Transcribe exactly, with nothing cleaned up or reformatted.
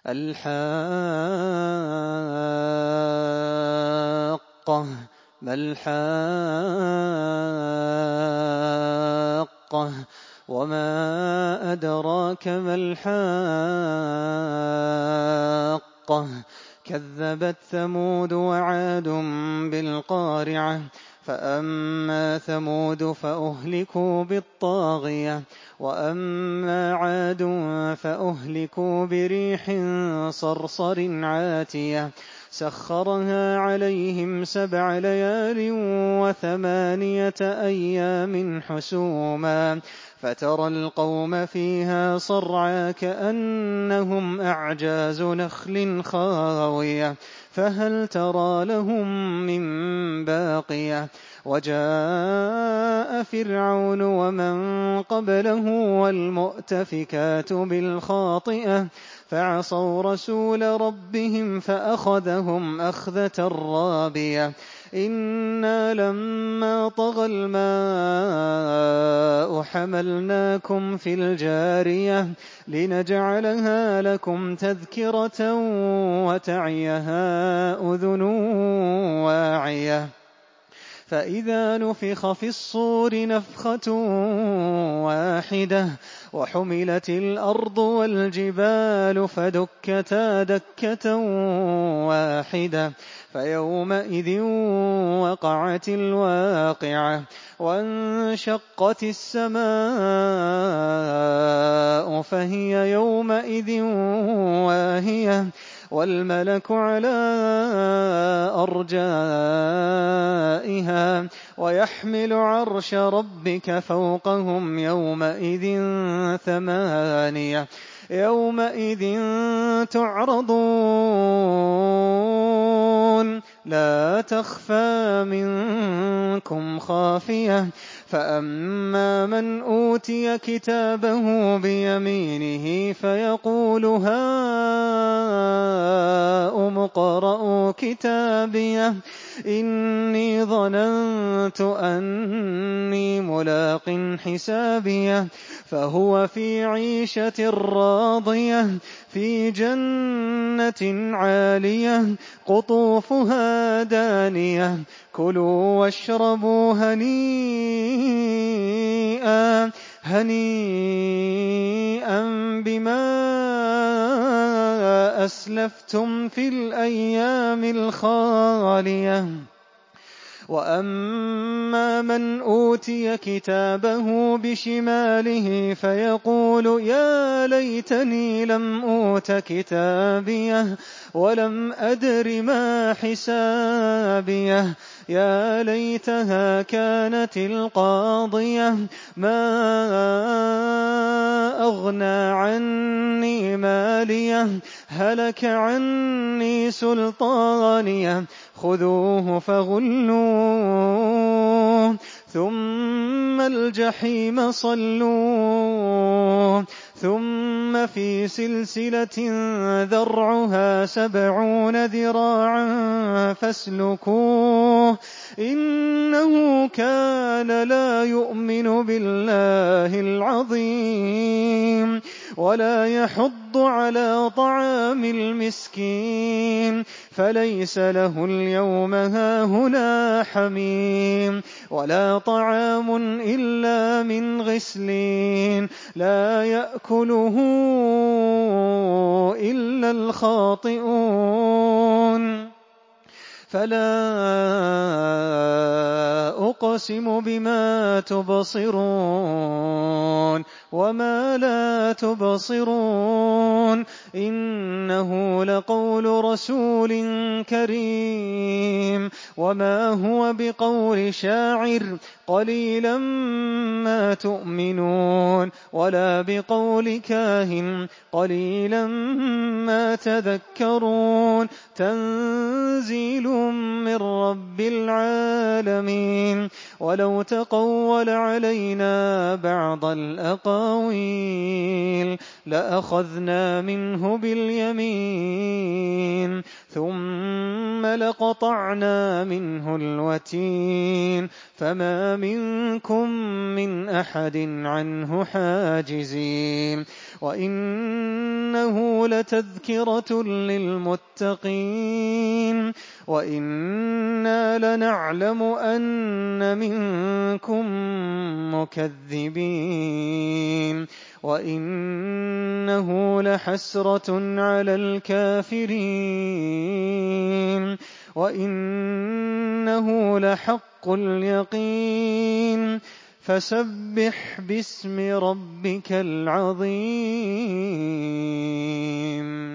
الحاقة ما الحاقة وما أدراك ما الحاقة كذبت ثمود وعاد بالقارعة فأما ثمود فأهلكوا بالطاغية وأما عاد فأهلكوا بريح صرصر عاتية سخرها عليهم سبع ليال وثمانية أيام حسوما فترى القوم فيها صرعى كأنهم أعجاز نخل خاوية فهل ترى لهم من باقية وجاء فرعون ومن قبله والمؤتفكات بالخاطئة فعصوا رسول ربهم فأخذهم أخذة رابية إنا لما طغى الماء حملناكم في الجارية لنجعلها لكم تذكرة وتعيها أذن واعية فإذا نفخ في الصور نفخة واحدة وحملت الأرض والجبال فدكتا دكة واحدة فيومئذ وقعت الواقعة وانشقت السماء فهي يومئذ واهية والملك على أرجائها ويحمل عرش ربك فوقهم يومئذ ثمانية يومئذ تعرضون لا تخفى منكم خافية فأما من أوتي كتابه بيمينه فيقول هاؤم اقرءوا كتابيه إني ظننت أني ملاق حسابيه فهو في عيشة راضية في جنة عالية قطوفها دانية كلوا واشربوا هنيئا هنيئا بما أسلفتم في الأيام الخالية وأما من أوتي كتابه بشماله فيقول يا ليتني لم أوت كتابيه ولم أدر ما حسابيه يا ليتها كانت القاضية ما أغنى عني ماليه هلك عني سلطانيه خذوه فغلوه ثم الجحيم صلوه ثم في سلسلة ذرعها سبعون ذراعا فاسلكوه إنه كان لا يؤمن بالله العظيم ولا يحض على طعام المسكين فليس له اليوم هاهنا حميم ولا طعام إلا من غسلين لا يأكله إلا الخاطئون فلا أقسم بما تبصرون وما لا تبصرون إنه لقول رسول كريم وما هو بقول شاعر قليلا ما تؤمنون ولا بقول كاهن قليلا ما تذكرون تنزيل من رب العالمين ولو تقول علينا بعض الأقاويل لأخذنا منه باليمين ثم لقطعنا منه الوتين فما منكم من أحد عنه حاجزين وإنه لتذكرة للمتقين وإنا لنعلم أن منكم مكذبين وإنه لحسرة على الكافرين وإنه لحق اليقين فسبح باسم ربك العظيم